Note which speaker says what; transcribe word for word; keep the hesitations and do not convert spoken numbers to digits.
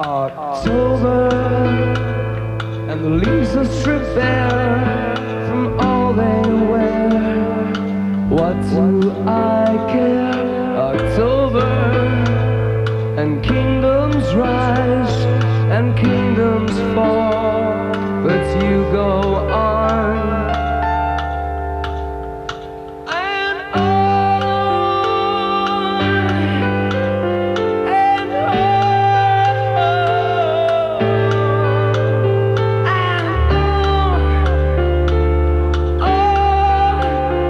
Speaker 1: October, and the leaves are stripped bare from all they wear. What do I care? October.